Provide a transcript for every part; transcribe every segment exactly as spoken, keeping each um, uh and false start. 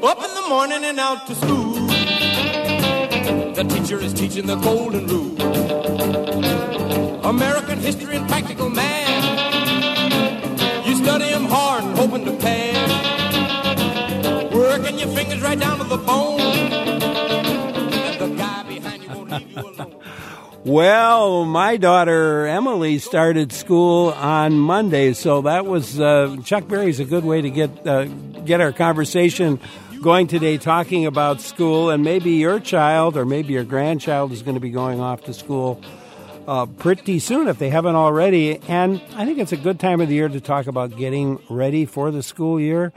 Up in the morning and out to school. The teacher is teaching the golden rule. American history and practical math. You study them hard and hoping to pass. Working your fingers right down to the bone. And the guy behind you won't leave you alone. Well, my daughter Emily started school on Monday, so that was uh, Chuck Berry's a good way to get uh, get our conversation going today, talking about school, and maybe your child or maybe your grandchild is going to be going off to school uh, pretty soon if they haven't already. And I think it's a good time of the year to talk about getting ready for the school year.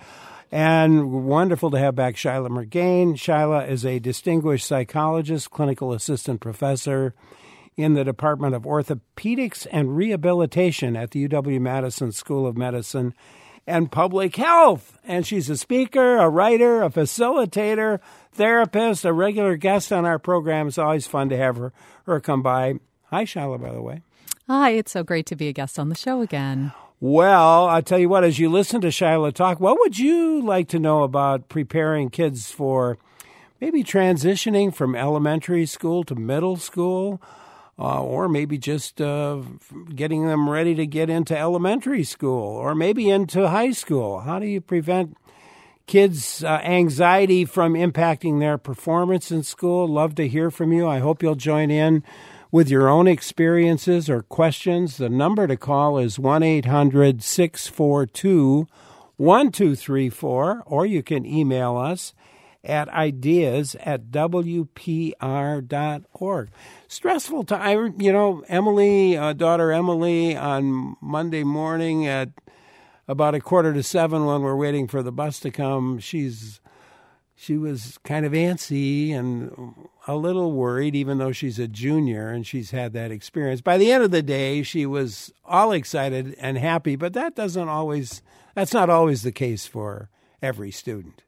And wonderful to have back Shyla Mergain. Shyla is a distinguished psychologist, clinical assistant professor in the Department of Orthopedics and Rehabilitation at the U W-Madison School of Medicine and Public Health. And she's a speaker, a writer, a facilitator, therapist, a regular guest on our program. It's always fun to have her, her come by. Hi, Shyla, by the way. Hi, it's so great to be a guest on the show again. Well, I'll tell you what, as you listen to Shyla talk, what would you like to know about preparing kids for maybe transitioning from elementary school to middle school? Uh, or maybe just uh, getting them ready to get into elementary school or maybe into high school. How do you prevent kids' uh, anxiety from impacting their performance in school? Love to hear from you. I hope you'll join in with your own experiences or questions. The number to call is one eight hundred six four two one two three four, or you can email us at ideas at w p r dot org. Stressful time. You know, Emily, uh, daughter Emily, on Monday morning at about a quarter to seven when we're waiting for the bus to come, she's she was kind of antsy and a little worried, even though she's a junior and she's had that experience. By the end of the day, she was all excited and happy, but that doesn't always, that's not always the case for every student.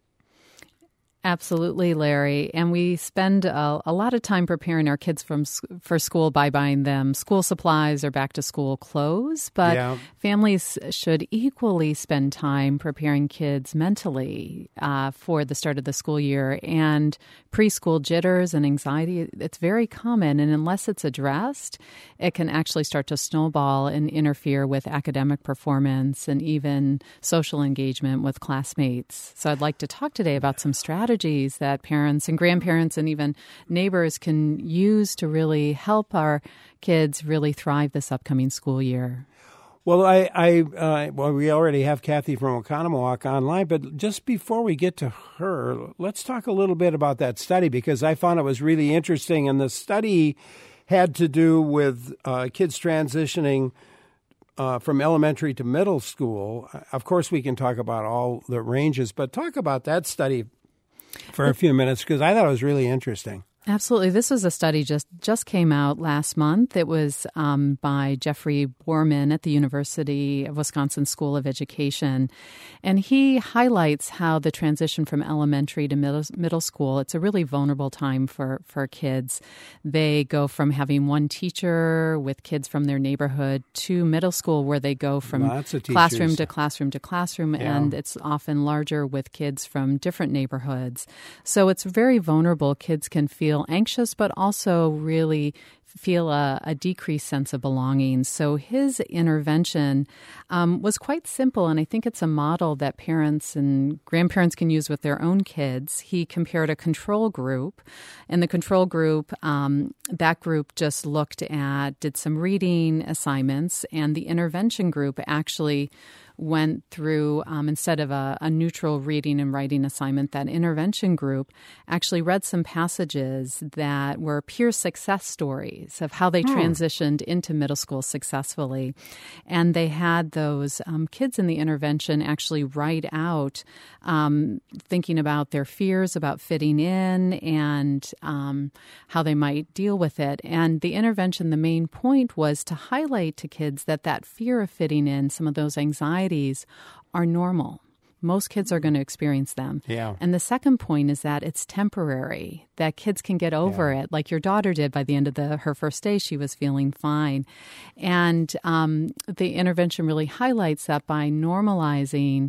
Absolutely, Larry. And we spend a, a lot of time preparing our kids from for school by buying them school supplies or back-to-school clothes. But yeah. Families should equally spend time preparing kids mentally uh, for the start of the school year. And preschool jitters and anxiety, it's very common. And unless it's addressed, it can actually start to snowball and interfere with academic performance and even social engagement with classmates. So I'd like to talk today about some strategies that parents and grandparents and even neighbors can use to really help our kids really thrive this upcoming school year. Well, I, I uh, well, we already have Kathy from Oconomowoc online, but just before we get to her, let's talk a little bit about that study, because I found it was really interesting, and the study had to do with uh, kids transitioning Uh, from elementary to middle school. Of course, we can talk about all the ranges, but talk about that study for a few minutes, because I thought it was really interesting. Absolutely. This was a study just, just came out last month. It was um, by Jeffrey Borman at the University of Wisconsin School of Education. And he highlights how the transition from elementary to middle, middle school, it's a really vulnerable time for, for kids. They go from having one teacher with kids from their neighborhood to middle school, where they go from classroom to classroom to classroom, yeah. And it's often larger with kids from different neighborhoods. So it's very vulnerable. Kids can feel anxious, but also really feel a, a decreased sense of belonging. So his intervention um, was quite simple, and I think it's a model that parents and grandparents can use with their own kids. He compared a control group, and the control group, um, that group just looked at, did some reading assignments, and the intervention group actually went through, um, instead of a, a neutral reading and writing assignment, that intervention group actually read some passages that were peer success stories of how they hmm. transitioned into middle school successfully. And they had those um, kids in the intervention actually write out, um, thinking about their fears about fitting in and um, how they might deal with it. And the intervention, the main point was to highlight to kids that that fear of fitting in, some of those anxieties, are normal. Most kids are going to experience them. Yeah. And the second point is that it's temporary, that kids can get over yeah. it, like your daughter did. By the end of the her first day, she was feeling fine. And um, the intervention really highlights that by normalizing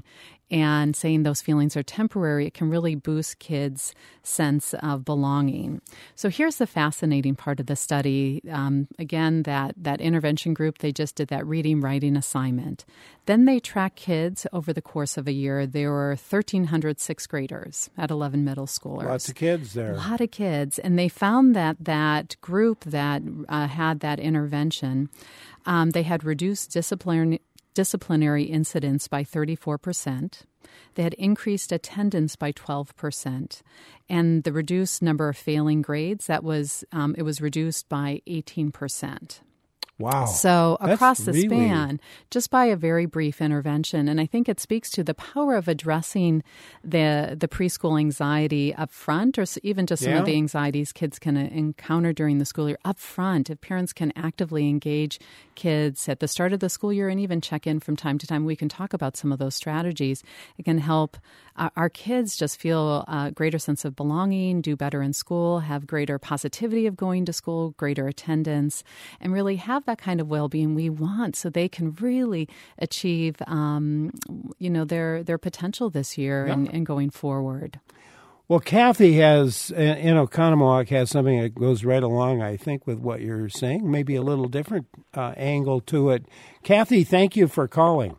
and saying those feelings are temporary, it can really boost kids' sense of belonging. So here's the fascinating part of the study. Um, again, that, that intervention group, they just did that reading, writing assignment. Then they tracked kids over the course of a year. There were thirteen hundred sixth graders at eleven middle schoolers. Lots of kids there. A lot of kids. And they found that that group that uh, had that intervention, um, they had reduced disciplinary disciplinary incidents by thirty-four percent. They had increased attendance by twelve percent. And the reduced number of failing grades, that was um, it was reduced by eighteen percent. Wow. So across That's the really... span, just by a very brief intervention. And I think it speaks to the power of addressing the the preschool anxiety up front, or even just some yeah. of the anxieties kids can encounter during the school year up front. If parents can actively engage kids at the start of the school year and even check in from time to time, we can talk about some of those strategies. It can help uh, our kids just feel a greater sense of belonging, do better in school, have greater positivity of going to school, greater attendance, and really have that kind of well-being we want so they can really achieve, um, you know, their their potential this year yeah. and, and going forward. Well, Kathy has, in Oconomowoc, has something that goes right along, I think, with what you're saying, maybe a little different uh, angle to it. Kathy, thank you for calling.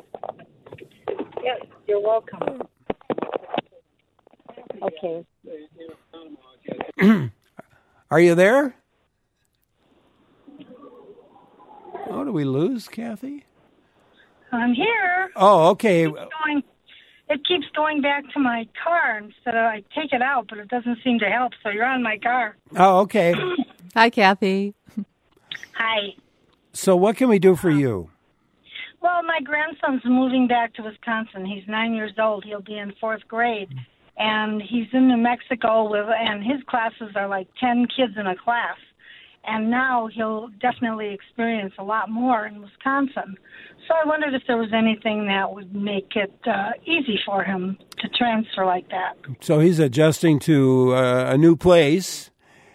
Yes, you're welcome. Okay. Are you there? Oh, do we lose Kathy? I'm here. Oh, okay. It keeps going, it keeps going back to my car instead of I take it out, but it doesn't seem to help, so you're on my car. Oh, okay. Hi, Kathy. Hi. So what can we do for you? Well, my grandson's moving back to Wisconsin. He's nine years old. He'll be in fourth grade. And he's in New Mexico, with, and his classes are like ten kids in a class. And now he'll definitely experience a lot more in Wisconsin. So I wondered if there was anything that would make it uh, easy for him to transfer like that. So he's adjusting to uh, a new place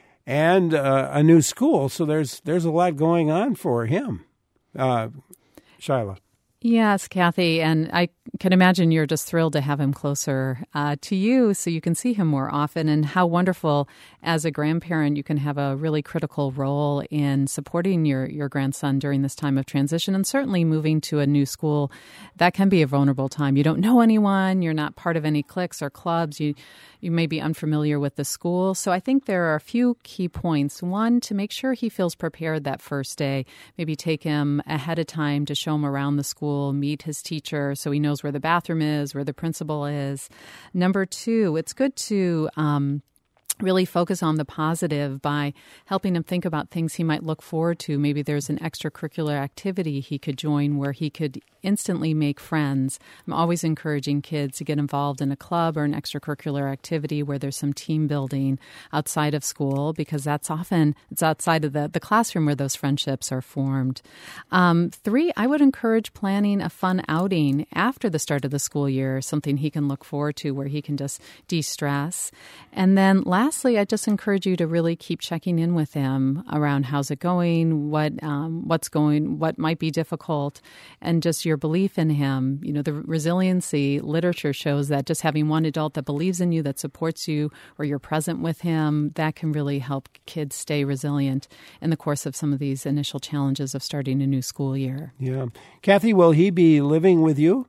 and uh, a new school. So there's there's a lot going on for him. Uh, Shyla. Yes, Kathy, and I can imagine you're just thrilled to have him closer uh, to you so you can see him more often, and how wonderful as a grandparent you can have a really critical role in supporting your, your grandson during this time of transition, and certainly moving to a new school. That can be a vulnerable time. You don't know anyone, you're not part of any cliques or clubs, you you may be unfamiliar with the school. So I think there are a few key points. One, to make sure he feels prepared that first day. Maybe take him ahead of time to show him around the school, meet his teacher so he knows where the bathroom is, where the principal is. Number two, it's good to um, really focus on the positive by helping him think about things he might look forward to. Maybe there's an extracurricular activity he could join where he could instantly make friends. I'm always encouraging kids to get involved in a club or an extracurricular activity where there's some team building outside of school, because that's often, it's outside of the, the classroom where those friendships are formed. Um, three, I would encourage planning a fun outing after the start of the school year, something he can look forward to where he can just de-stress. And then lastly, I just encourage you to really keep checking in with him around how's it going, what um, what's going, what might be difficult, and just your belief in him. You know, the resiliency literature shows that just having one adult that believes in you, that supports you, or you're present with him, that can really help kids stay resilient in the course of some of these initial challenges of starting a new school year. Yeah. Kathy, will he be living with you?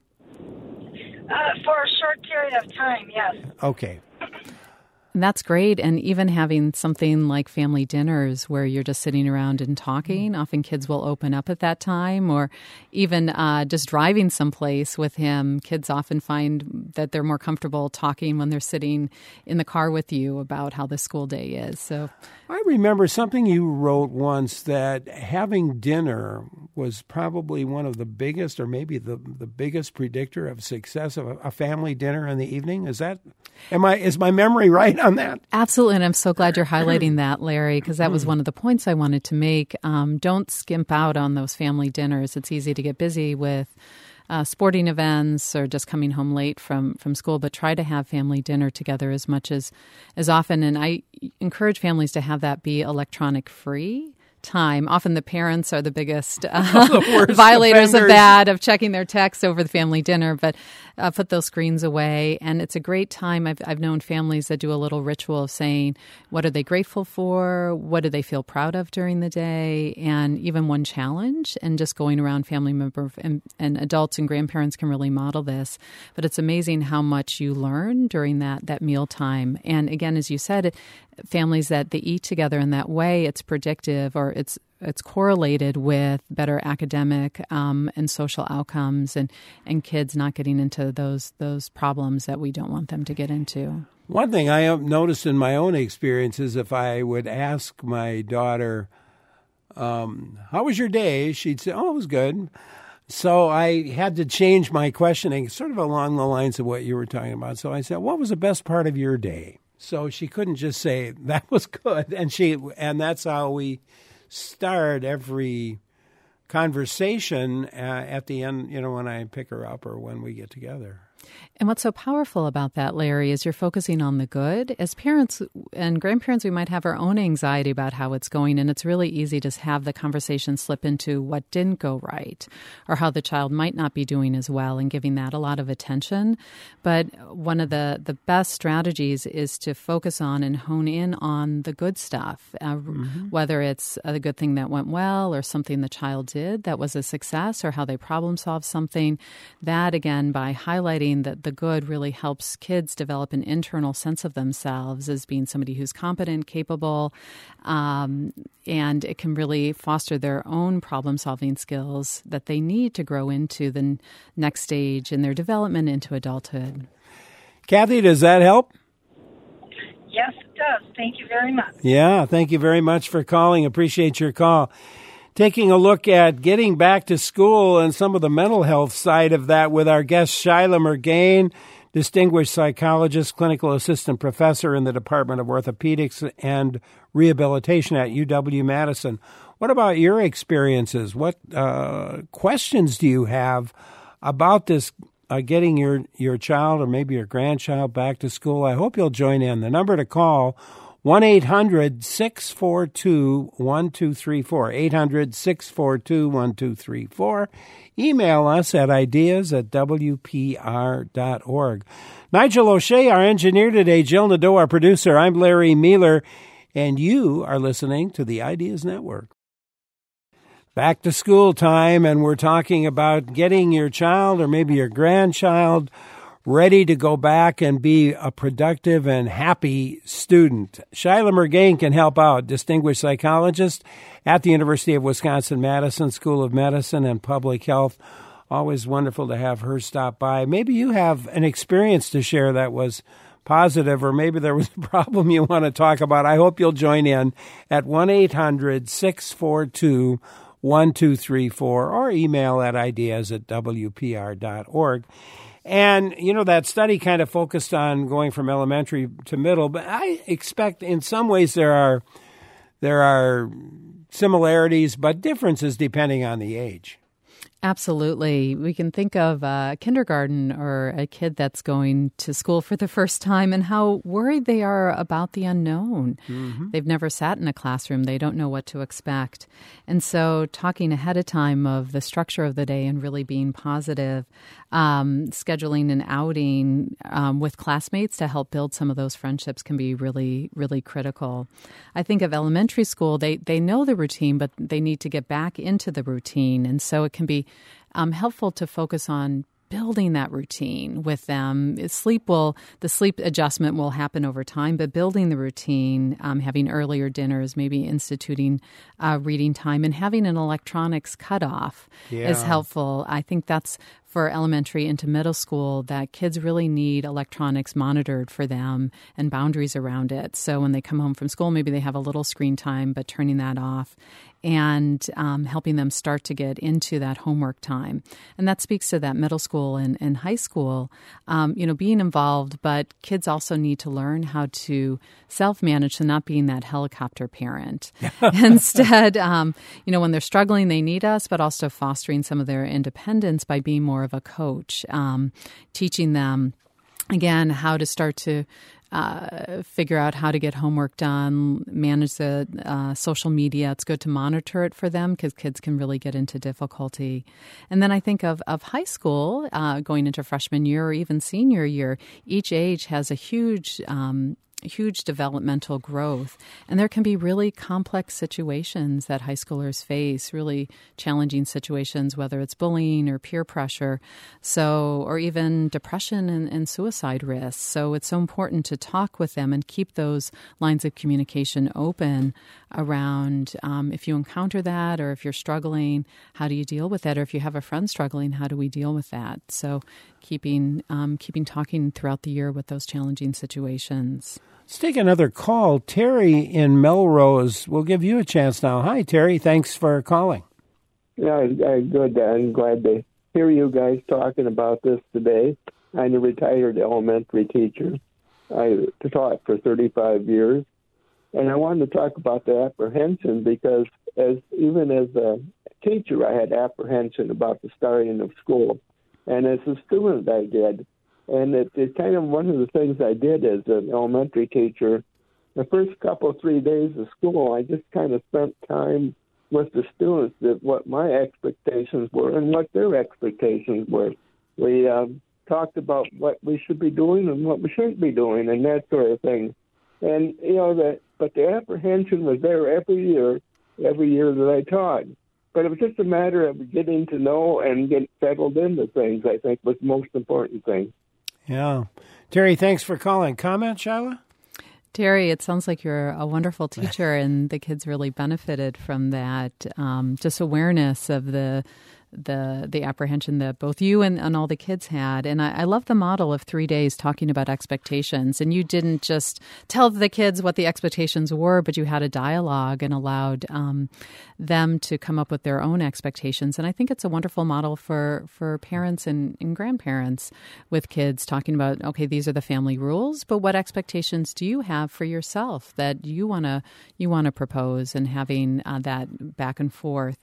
Uh, for a short period of time, yes. Okay. That's great. And even having something like family dinners where you're just sitting around and talking, often kids will open up at that time, or even uh, just driving someplace with him. Kids often find that they're more comfortable talking when they're sitting in the car with you about how the school day is. So I remember something you wrote once, that having dinner was probably one of the biggest, or maybe the, the biggest predictor of success of a, a family dinner in the evening. Is that, am I, is my memory right on that? Absolutely, and I'm so glad you're highlighting that, Larry, because that was one of the points I wanted to make. Um, don't skimp out on those family dinners. It's easy to get busy with uh, sporting events or just coming home late from, from school, but try to have family dinner together as much as, as often. And I encourage families to have that be electronic free, time. Often the parents are the biggest uh, the worst violators offenders. of that, of checking their texts over the family dinner, but uh, put those screens away. And it's a great time. I've, I've known families that do a little ritual of saying, what are they grateful for? What do they feel proud of during the day? And even one challenge, and just going around family members and, and adults and grandparents can really model this. But it's amazing how much you learn during that, that meal time. And again, as you said, families that they eat together in that way, it's predictive, or it's it's correlated with better academic um, and social outcomes, and, and kids not getting into those those problems that we don't want them to get into. One thing I have noticed in my own experience is if I would ask my daughter, um, how was your day? She'd say, oh, it was good. So I had to change my questioning sort of along the lines of what you were talking about. So I said, what was the best part of your day? So she couldn't just say, that was good. And she and that's how we start every conversation uh, at the end, you know, when I pick her up or when we get together. And what's so powerful about that, Larry, is you're focusing on the good. As parents and grandparents, we might have our own anxiety about how it's going, and it's really easy to have the conversation slip into what didn't go right or how the child might not be doing as well, and giving that a lot of attention. But one of the, the best strategies is to focus on and hone in on the good stuff, uh, mm-hmm. whether it's a good thing that went well or something the child did that was a success, or how they problem solved something. That, again, by highlighting that the good really helps kids develop an internal sense of themselves as being somebody who's competent, capable, um, and it can really foster their own problem-solving skills that they need to grow into the n- next stage in their development into adulthood. Kathy, does that help? Yes, it does. Thank you very much. Yeah, thank you very much for calling. Appreciate your call. Taking a look at getting back to school and some of the mental health side of that with our guest, Shyla Murgain, distinguished psychologist, clinical assistant professor in the Department of Orthopedics and Rehabilitation at U W-Madison. What about your experiences? What uh, questions do you have about this, uh, getting your, your child or maybe your grandchild back to school? I hope you'll join in. The number to call, one eight hundred six four two one two three four, eight hundred six four two one two three four. Email us at ideas at w p r dot org. Nigel O'Shea, our engineer today, Jill Nadeau, our producer. I'm Larry Mealer, and you are listening to the Ideas Network. Back to school time, and we're talking about getting your child or maybe your grandchild ready to go back and be a productive and happy student. Shyla Murgain can help out, distinguished psychologist at the University of Wisconsin-Madison School of Medicine and Public Health. Always wonderful to have her stop by. Maybe you have an experience to share that was positive, or maybe there was a problem you want to talk about. I hope you'll join in at one eight hundred six four two one two three four or email at ideas at w p r dot org. And, you know, that study kind of focused on going from elementary to middle, but I expect in some ways there are there are similarities, but differences depending on the age. Absolutely. We can think of a kindergarten or a kid that's going to school for the first time and how worried they are about the unknown. Mm-hmm. They've never sat in a classroom. They don't know what to expect. And so talking ahead of time of the structure of the day and really being positive, um, scheduling an outing um, with classmates to help build some of those friendships can be really, really critical. I think of elementary school, they, they know the routine, but they need to get back into the routine. And so it can be Um, helpful to focus on building that routine with them. Sleep will, the sleep adjustment will happen over time, but building the routine, um, having earlier dinners, maybe instituting uh, reading time, and having an electronics cutoff yeah. is helpful. I think that's for elementary into middle school, that kids really need electronics monitored for them and boundaries around it. So when they come home from school, maybe they have a little screen time, but turning that off and um, helping them start to get into that homework time. And that speaks to that middle school and, and high school, um, you know, being involved, but kids also need to learn how to self-manage, so not being that helicopter parent. Instead, um, you know, when they're struggling, they need us, but also fostering some of their independence by being more of a coach, um, teaching them, again, how to start to uh, figure out how to get homework done, manage the uh, social media. It's good to monitor it for them because kids can really get into difficulty. And then I think of, of high school, uh, going into freshman year or even senior year, each age has a huge um huge developmental growth. And there can be really complex situations that high schoolers face, really challenging situations, whether it's bullying or peer pressure, so or even depression and, and suicide risks. So it's so important to talk with them and keep those lines of communication open around um, if you encounter that, or if you're struggling, how do you deal with that? Or if you have a friend struggling, how do we deal with that? So keeping um, keeping talking throughout the year with those challenging situations. Let's take another call. Terry in Melrose. We'll give you a chance now. Hi, Terry. Thanks for calling. Yeah, I, good. I'm glad to hear you guys talking about this today. I'm a retired elementary teacher. I taught for thirty-five years. And I wanted to talk about the apprehension because as even as a teacher, I had apprehension about the starting of school. And as a student, I did. And it, it kind of one of the things I did as an elementary teacher, the first couple, three days of school, I just kind of spent time with the students that what my expectations were and what their expectations were. We um, talked about what we should be doing and what we shouldn't be doing and that sort of thing. And, you know, the, but the apprehension was there every year, every year that I taught. But it was just a matter of getting to know and get settled into things, I think, was the most important thing. Yeah. Terry, thanks for calling. Comment, Shyla? Terry, it sounds like you're a wonderful teacher, and the kids really benefited from that, um, just awareness of the the the apprehension that both you and, and all the kids had. And I, I love the model of three days talking about expectations. And you didn't just tell the kids what the expectations were, but you had a dialogue and allowed um, them to come up with their own expectations. And I think it's a wonderful model for, for parents and, and grandparents with kids talking about, okay, these are the family rules, but what expectations do you have for yourself that you want to you want to propose, and having uh, that back and forth.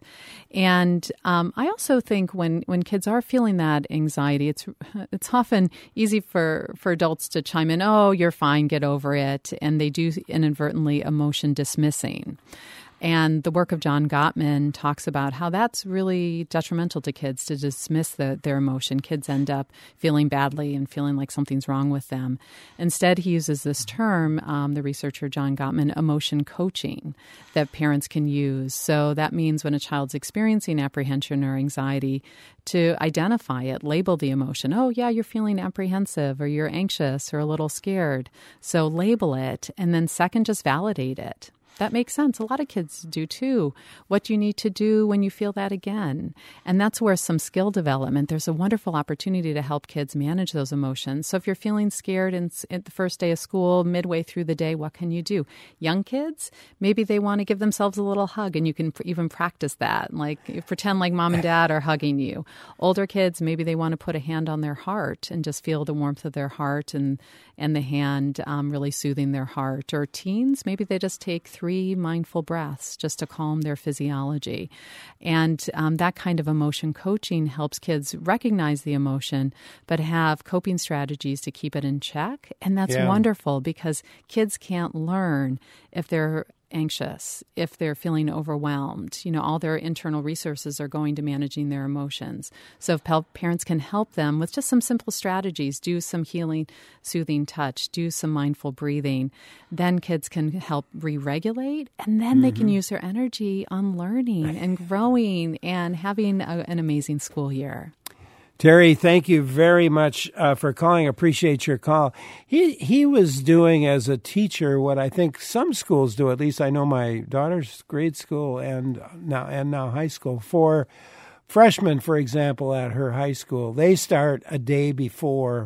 And um, I also think when, when kids are feeling that anxiety, it's it's often easy for, for adults to chime in, oh, you're fine, get over it. And they do inadvertently emotion dismissing. And the work of John Gottman talks about how that's really detrimental to kids, to dismiss the, their emotion. Kids end up feeling badly and feeling like something's wrong with them. Instead, he uses this term, um, the researcher John Gottman, emotion coaching, that parents can use. So that means when a child's experiencing apprehension or anxiety, to identify it, label the emotion. Oh, yeah, you're feeling apprehensive, or you're anxious or a little scared. So label it. And then second, just validate it. That makes sense. A lot of kids do too. What do you need to do when you feel that again? And that's where some skill development, there's a wonderful opportunity to help kids manage those emotions. So if you're feeling scared in, in the first day of school, midway through the day, what can you do? Young kids, maybe they want to give themselves a little hug, and you can pr- even practice that. Like pretend like mom and dad are hugging you. Older kids, maybe they want to put a hand on their heart and just feel the warmth of their heart and, and the hand um, really soothing their heart. Or teens, maybe they just take three Three mindful breaths just to calm their physiology. And um, that kind of emotion coaching helps kids recognize the emotion, but have coping strategies to keep it in check. And that's yeah. wonderful, because kids can't learn if they're anxious, if they're feeling overwhelmed. You know, all their internal resources are going to managing their emotions. So if pel- parents can help them with just some simple strategies, do some healing, soothing touch, do some mindful breathing, then kids can help re-regulate, and then mm-hmm. they can use their energy on learning and growing and having a, an amazing school year. Terry, thank you very much uh, for calling. Appreciate your call. He he was doing as a teacher what I think some schools do. At least I know my daughter's grade school and now and now high school. For freshmen, for example, at her high school, they start a day before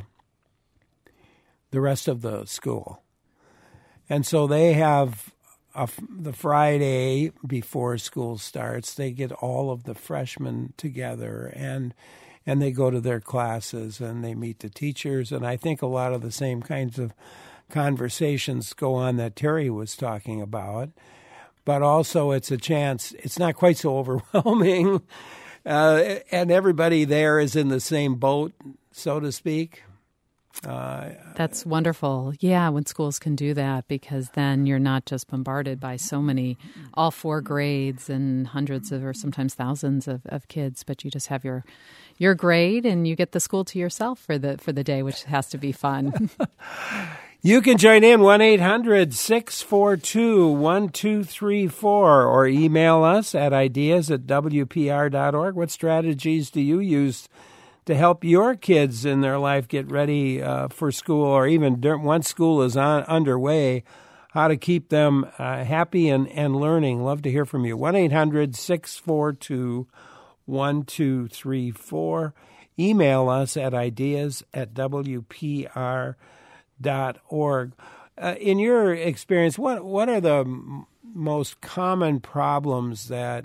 the rest of the school, and so they have a, the Friday before school starts. They get all of the freshmen together and. And they go to their classes and they meet the teachers. And I think a lot of the same kinds of conversations go on that Terry was talking about. But also it's a chance, it's not quite so overwhelming. Uh, and everybody there is in the same boat, so to speak. Uh, That's wonderful. Yeah, when schools can do that, because then you're not just bombarded by so many, all four grades and hundreds of, or sometimes thousands of, of kids, but you just have your your grade and you get the school to yourself for the for the day, which has to be fun. You can join in one eight hundred six four two one two three four or email us at ideas at w p r dot org. What strategies do you use to help your kids in their life get ready uh, for school, or even during, once school is on, underway, how to keep them uh, happy and, and learning? Love to hear from you. one eight hundred six four two one two three four. Email us at ideas at w p r dot org. Uh, in your experience, what what are the m- most common problems that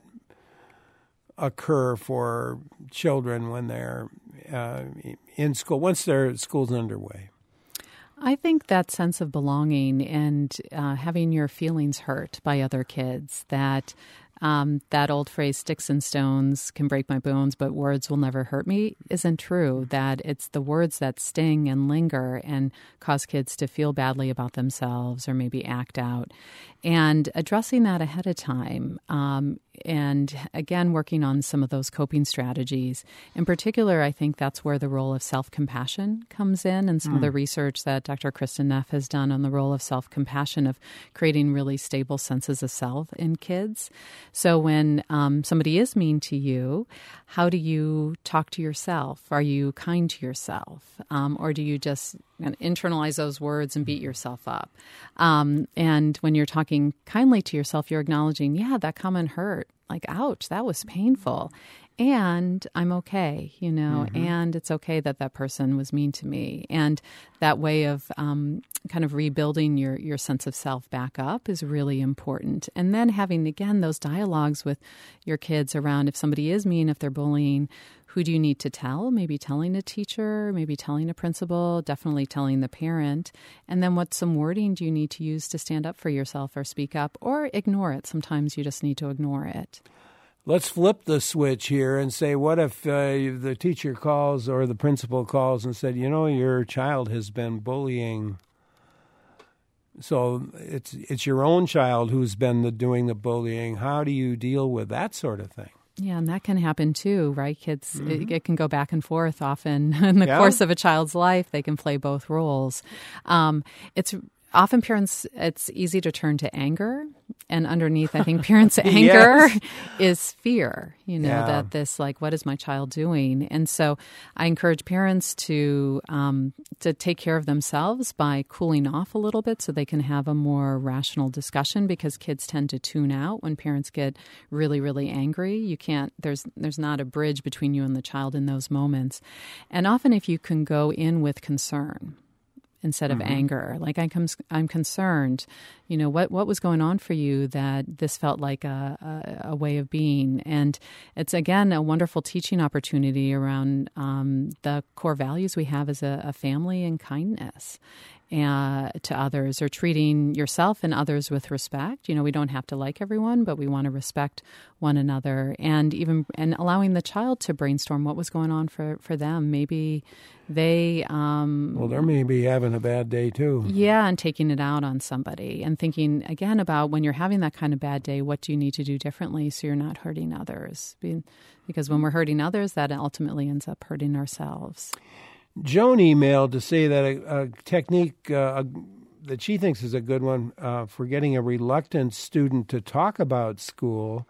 occur for children when they're uh, in school, once their school's underway? I think that sense of belonging and uh, having your feelings hurt by other kids, that um, that old phrase, sticks and stones can break my bones, but words will never hurt me, isn't true. That it's the words that sting and linger and cause kids to feel badly about themselves or maybe act out. And addressing that ahead of time, um, and again, working on some of those coping strategies. In particular, I think that's where the role of self-compassion comes in, and some mm. of the research that Doctor Kristen Neff has done on the role of self-compassion, of creating really stable senses of self in kids. So when um, somebody is mean to you, how do you talk to yourself? Are you kind to yourself? Um, or do you just internalize those words and beat yourself up? Um, and when you're talking kindly to yourself, you're acknowledging, yeah, that comment hurt. Like, ouch, that was painful. And I'm okay, you know, mm-hmm. and it's okay that that person was mean to me. And that way of um, kind of rebuilding your, your sense of self back up is really important. And then having, again, those dialogues with your kids around, if somebody is mean, if they're bullying, who do you need to tell? Maybe telling a teacher, maybe telling a principal, definitely telling the parent. And then what some wording do you need to use to stand up for yourself or speak up or ignore it? Sometimes you just need to ignore it. Let's flip the switch here and say, what if uh, the teacher calls or the principal calls and said, you know, your child has been bullying. So it's it's your own child who's been the, doing the bullying. How do you deal with that sort of thing? Yeah, and that can happen too, right? Kids, mm-hmm. it, it can go back and forth often in the yeah. course of a child's life. They can play both roles. Um, it's often parents, it's easy to turn to anger. And underneath, I think parents' anger yes. is fear, you know, yeah. that this, like, what is my child doing? And so I encourage parents to um, to take care of themselves by cooling off a little bit so they can have a more rational discussion, because kids tend to tune out when parents get really, really angry. You can't, there's there's not a bridge between you and the child in those moments. And often if you can go in with concern instead of mm-hmm. anger, like I'm, I'm concerned, you know, what, what was going on for you that this felt like a, a, a way of being? And it's, again, a wonderful teaching opportunity around um, the core values we have as a, a family, and kindness uh, to others, or treating yourself and others with respect. You know, we don't have to like everyone, but we want to respect one another, and even and allowing the child to brainstorm what was going on for, for them. Maybe they... Um, well, they may be having a bad day too. Yeah, and taking it out on somebody, and thinking, again, about when you're having that kind of bad day, what do you need to do differently so you're not hurting others? Because when we're hurting others, that ultimately ends up hurting ourselves. Joan emailed to say that a, a technique uh, that she thinks is a good one uh, for getting a reluctant student to talk about school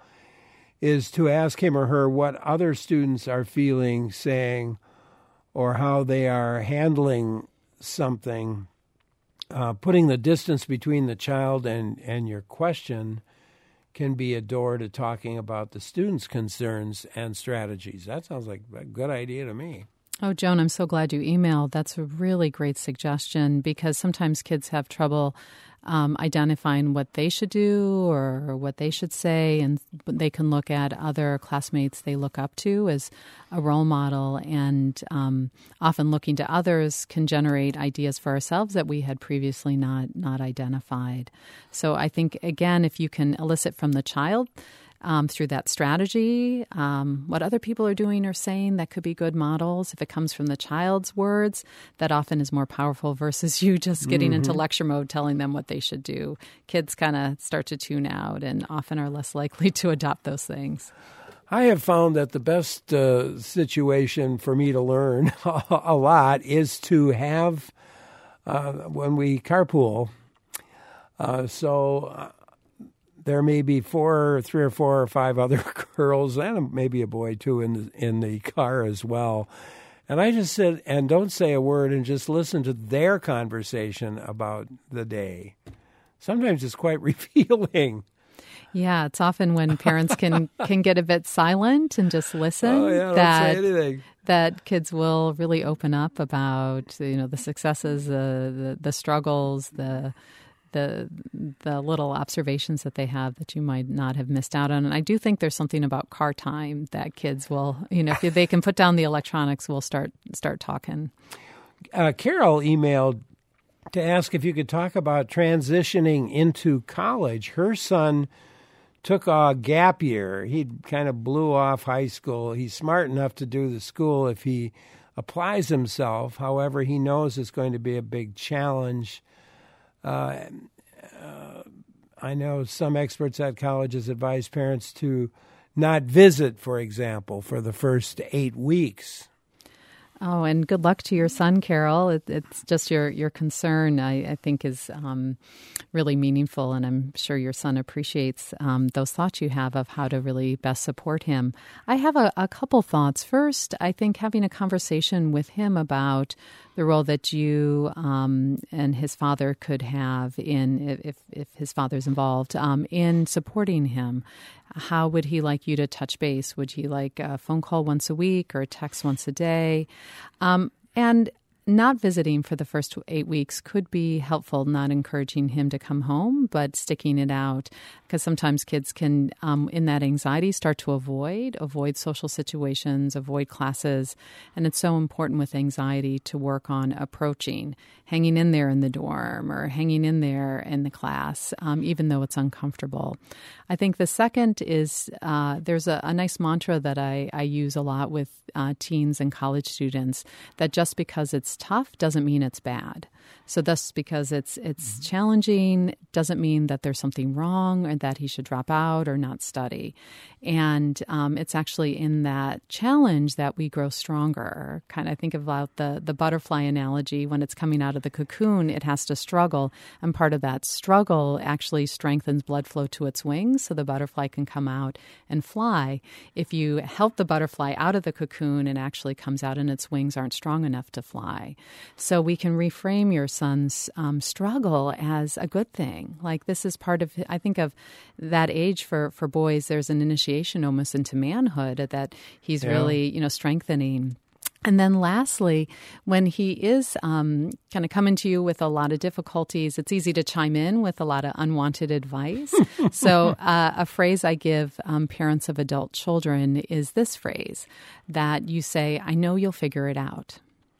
is to ask him or her what other students are feeling, saying, or how they are handling something. Uh, putting the distance between the child and, and your question can be a door to talking about the student's concerns and strategies. That sounds like a good idea to me. Oh, Joan, I'm so glad you emailed. That's a really great suggestion, because sometimes kids have trouble um, identifying what they should do or what they should say, and they can look at other classmates they look up to as a role model, and um, often looking to others can generate ideas for ourselves that we had previously not not identified. So I think, again, if you can elicit from the child um, through that strategy, um, what other people are doing or saying that could be good models. If it comes from the child's words, that often is more powerful versus you just getting mm-hmm. into lecture mode telling them what they should do. Kids kind of start to tune out and often are less likely to adopt those things. I have found that the best uh, situation for me to learn a lot is to have, uh, when we carpool, uh, so uh, there may be four, or three or four or five other girls and maybe a boy too in the, in the car as well. And I just sit and don't say a word and just listen to their conversation about the day. Sometimes it's quite revealing. Yeah, it's often when parents can, can get a bit silent and just listen. Oh, yeah, that, don't say anything. That kids will really open up about, you know, the successes, the the, the struggles, the the the little observations that they have that you might not have missed out on. And I do think there's something about car time that kids will, you know, if they can put down the electronics, we'll start start talking. Uh, Carol emailed to ask if you could talk about transitioning into college. Her son took a gap year. He kind of blew off high school. He's smart enough to do the school if he applies himself. However, he knows it's going to be a big challenge. Uh, uh, I know some experts at colleges advise parents to not visit, for example, for the first eight weeks. Oh, and good luck to your son, Carol. It, it's just your, your concern, I, I think, is um, really meaningful, and I'm sure your son appreciates um, those thoughts you have of how to really best support him. I have a, a couple thoughts. First, I think having a conversation with him about the role that you um, and his father could have in, if, if his father's involved, um, in supporting him. How would he like you to touch base? Would he like a phone call once a week or a text once a day? Um, and not visiting for the first eight weeks could be helpful, not encouraging him to come home, but sticking it out. Because sometimes kids can, um, in that anxiety, start to avoid, avoid social situations, avoid classes. And it's so important with anxiety to work on approaching, hanging in there in the dorm or hanging in there in the class, um, even though it's uncomfortable. I think the second is uh, there's a, a nice mantra that I, I use a lot with uh, teens and college students, that just because it's tough doesn't mean it's bad. So thus, because it's it's challenging doesn't mean that there's something wrong or that he should drop out or not study. And um, it's actually in that challenge that we grow stronger. Kind of think about the, the butterfly analogy. When it's coming out of the cocoon, it has to struggle. And part of that struggle actually strengthens blood flow to its wings so the butterfly can come out and fly. If you help the butterfly out of the cocoon, it actually comes out and its wings aren't strong enough to fly. So we can reframe your son's um, struggle as a good thing. Like, this is part of, I think of that age for, for boys, there's an initiation almost into manhood that he's yeah. really, you know, strengthening. And then lastly, when he is um, kind of coming to you with a lot of difficulties, it's easy to chime in with a lot of unwanted advice. So uh, a phrase I give um, parents of adult children is this phrase, that you say, "I know you'll figure it out."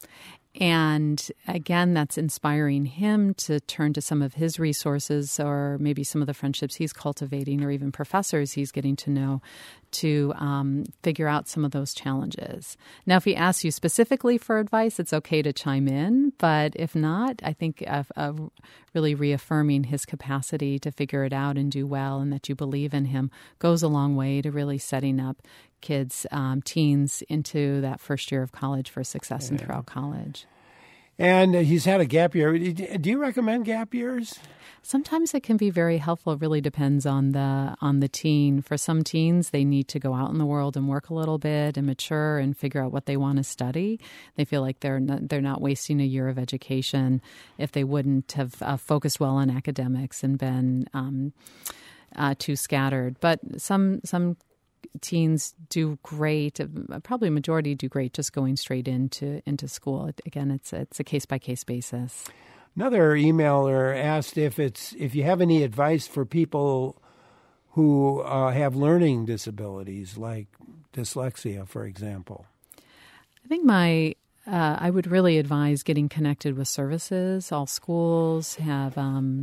And again, that's inspiring him to turn to some of his resources or maybe some of the friendships he's cultivating or even professors he's getting to know to um, figure out some of those challenges. Now, if he asks you specifically for advice, it's okay to chime in. But if not, I think of, of really reaffirming his capacity to figure it out and do well and that you believe in him goes a long way to really setting up kids, um, teens, into that first year of college for success yeah. and throughout college. And he's had a gap year. Do you recommend gap years? Sometimes it can be very helpful. It really depends on the on the teen. For some teens, they need to go out in the world and work a little bit and mature and figure out what they want to study. They feel like they're not, they're not wasting a year of education if they wouldn't have uh, focused well on academics and been um, uh, too scattered. But some some teens do great. Probably a majority do great just going straight into into school. Again, it's it's a case by case basis. Another emailer asked if it's if you have any advice for people who uh, have learning disabilities, like dyslexia, for example. I think my uh, I would really advise getting connected with services. All schools have um,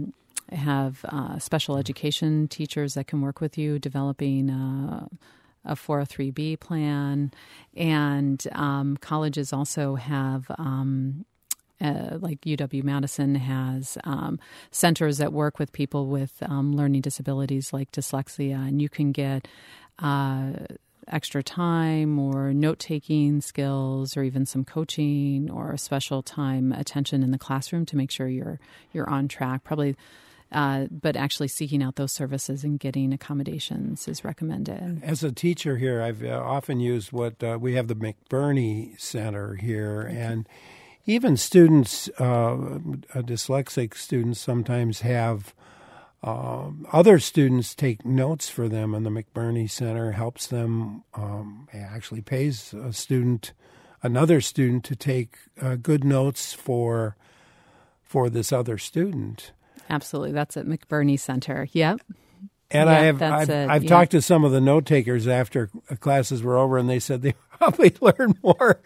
have uh, special education teachers that can work with you developing uh, a four oh three B plan. And um, colleges also have, um, uh, like U W-Madison has um, centers that work with people with um, learning disabilities like dyslexia, and you can get uh, extra time or note-taking skills or even some coaching or special time attention in the classroom to make sure you're you're on track. Probably Uh, but actually seeking out those services and getting accommodations is recommended. As a teacher here, I've uh, often used what uh, we have the McBurney Center here, and even students, uh, dyslexic students, sometimes have uh, other students take notes for them, and the McBurney Center helps them. Um, it actually pays a student, another student, to take uh, good notes for for this other student. Absolutely. That's at McBurney Center. Yep. And yep, I have I've, it, I've yeah. talked to some of the note takers after classes were over, and they said they probably learned more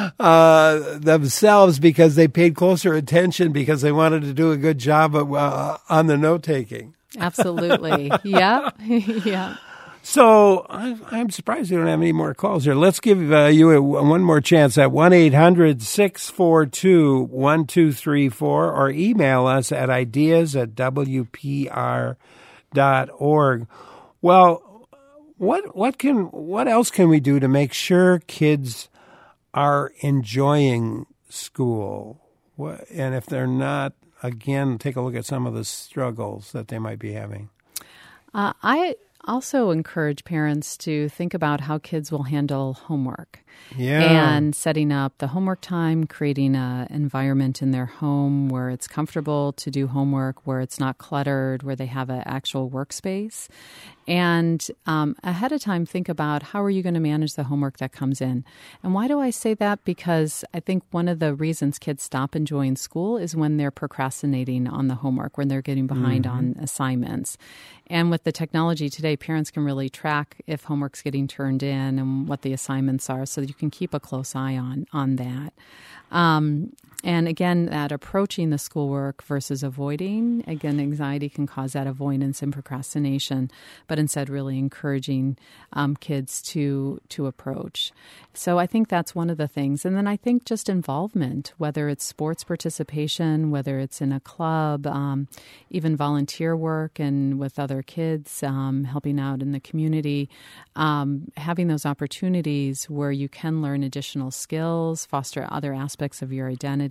uh, themselves because they paid closer attention because they wanted to do a good job of, uh, on the note taking. Absolutely. Yep. Yeah. So I'm surprised we don't have any more calls here. Let's give uh, you a, one more chance at one eight hundred six four two one two three four or email us at ideas at w p r dot org. Well, what what can what else can we do to make sure kids are enjoying school? What, and if they're not, again, take a look at some of the struggles that they might be having. Uh, I also encourage parents to think about how kids will handle homework. Yeah. And setting up the homework time, creating an environment in their home where it's comfortable to do homework, where it's not cluttered, where they have an actual workspace. And um, ahead of time, think about how are you going to manage the homework that comes in. And why do I say that? Because I think one of the reasons kids stop enjoying school is when they're procrastinating on the homework, when they're getting behind mm-hmm. on assignments. And with the technology today, parents can really track if homework's getting turned in and what the assignments are, so that you can keep a close eye on on that. Um, and again, that approaching the schoolwork versus avoiding, again, anxiety can cause that avoidance and procrastination, but instead really encouraging um, kids to to approach. So I think that's one of the things. And then I think just involvement, whether it's sports participation, whether it's in a club, um, even volunteer work and with other kids, um, helping out in the community, um, having those opportunities where you can learn additional skills, foster other aspects of your identity.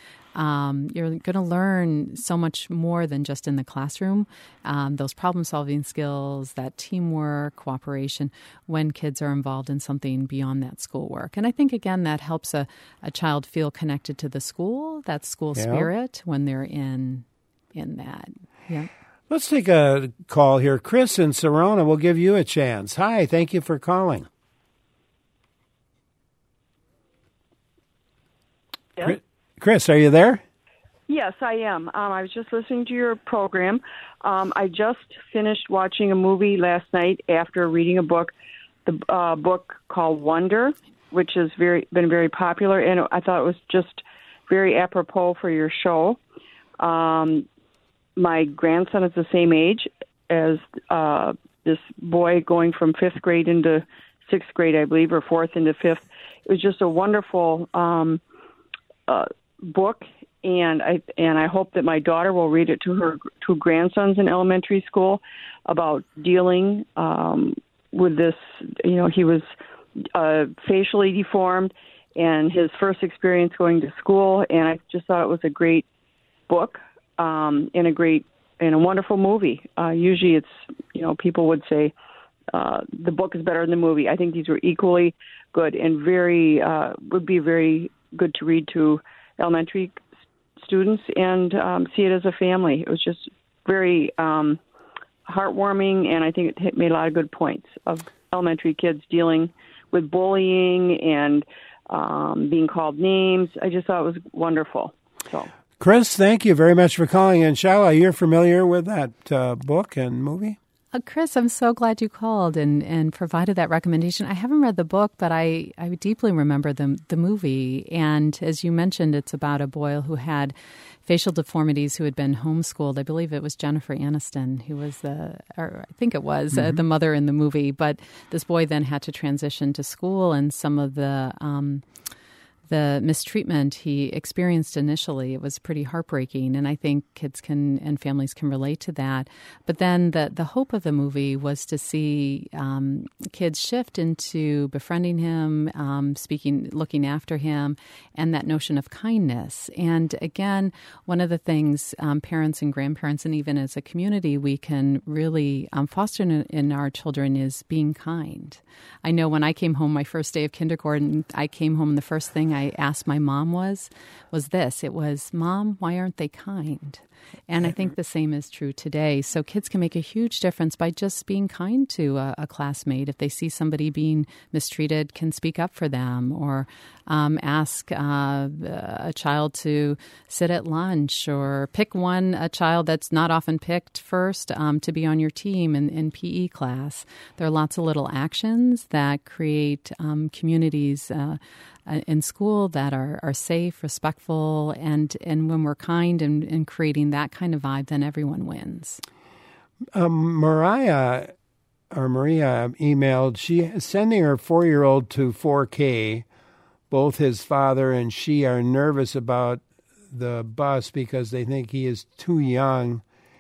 Um, you're going to learn so much more than just in the classroom. Um, those problem-solving skills, that teamwork, cooperation, when kids are involved in something beyond that schoolwork. And I think, again, that helps a, a child feel connected to the school, that school yeah. spirit, when they're in in that. Yeah. Let's take a call here. Chris in Serona, we'll give you a chance. Hi, thank you for calling. Yeah. Chris, are you there? Yes, I am. Um, I was just listening to your program. Um, I just finished watching a movie last night after reading a book, the uh, book called Wonder, which has very been very popular, and I thought it was just very apropos for your show. Um, my grandson is the same age as uh, this boy, going from fifth grade into sixth grade, I believe, or fourth into fifth. It was just a wonderful um, uh, book, and I and I hope that my daughter will read it to her two grandsons in elementary school about dealing um, with this. You know, he was uh, facially deformed, and his first experience going to school, and I just thought it was a great book um, and a great and a wonderful movie. Uh, usually, it's you know people would say uh, the book is better than the movie. I think these were equally good and very uh, would be very good to read to elementary students and um, see it as a family. It was just very um, heartwarming, and I think it made a lot of good points of elementary kids dealing with bullying and um, being called names. I just thought it was wonderful. So, Chris, thank you very much for calling in. Shyla, you're familiar with that uh, book and movie? Uh, Chris, I'm so glad you called and, and provided that recommendation. I haven't read the book, but I, I deeply remember the, the movie. And as you mentioned, it's about a boy who had facial deformities who had been homeschooled. I believe it was Jennifer Aniston who was the, or I think it was, mm-hmm. uh, the mother in the movie. But this boy then had to transition to school, and some of the um, the mistreatment he experienced initially, it was pretty heartbreaking. And I think kids can and families can relate to that. But then the, the hope of the movie was to see um, kids shift into befriending him, um, speaking, looking after him, and that notion of kindness. And again, one of the things um, parents and grandparents, and even as a community, we can really um, foster in, in our children is being kind. I know when I came home my first day of kindergarten, I came home and the first thing I asked my mom was, was this. It was, Mom, why aren't they kind? And I think the same is true today. So kids can make a huge difference by just being kind to a, a classmate. If they see somebody being mistreated, can speak up for them, or um, ask uh, a child to sit at lunch, or pick one, a child that's not often picked first um, to be on your team in, in P E class. There are lots of little actions that create um, communities uh, in school that are, are safe, respectful, and, and when we're kind and, and creating that kind of vibe, then everyone wins. Um, Mariah, or Maria emailed, she is sending her four-year-old to four K. Both his father and she are nervous about the bus because they think he is too young.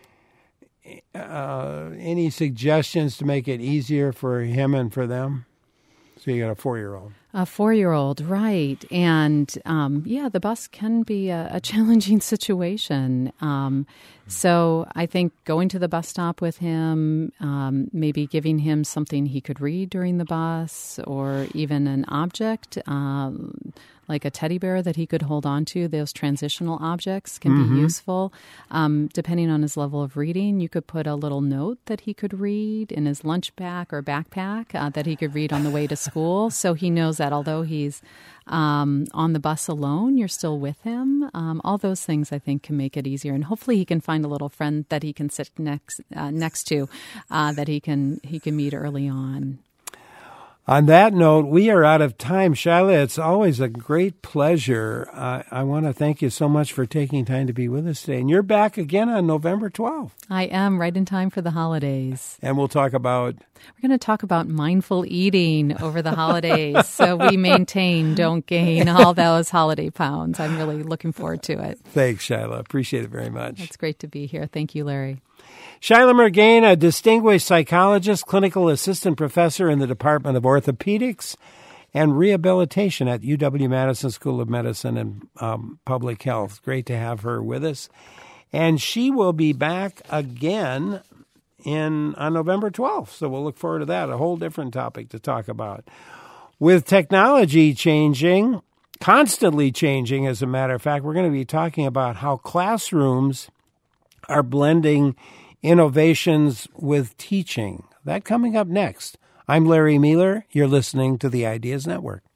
Uh, any suggestions to make it easier for him and for them? So you got a four-year-old. A four-year-old, right. And, um, yeah, the bus can be a, a challenging situation. Um, so I think going to the bus stop with him, um, maybe giving him something he could read during the bus, or even an object, um, like a teddy bear that he could hold on to. Those transitional objects can mm-hmm. be useful. Um, depending on his level of reading, you could put a little note that he could read in his lunch bag or backpack uh, that he could read on the way to school. So he knows that although he's um, on the bus alone, you're still with him. Um, all those things, I think, can make it easier. And hopefully he can find a little friend that he can sit next uh, next to, uh, that he can he can meet early on. On that note, we are out of time. Shyla, it's always a great pleasure. Uh, I want to thank you so much for taking time to be with us today. And you're back again on November twelfth. I am, right in time for the holidays. And we'll talk about... We're going to talk about mindful eating over the holidays, so we maintain, don't gain all those holiday pounds. I'm really looking forward to it. Thanks, Shyla. Appreciate it very much. It's great to be here. Thank you, Larry. Shyla Murgain, a distinguished psychologist, clinical assistant professor in the Department of Orthopedics and Rehabilitation at U W-Madison School of Medicine and um, Public Health. Great to have her with us. And she will be back again in on November twelfth, so we'll look forward to that, a whole different topic to talk about. With technology changing, constantly changing, as a matter of fact, we're going to be talking about how classrooms are blending innovations with teaching. That coming up next. I'm Larry Mueller. You're listening to the Ideas Network.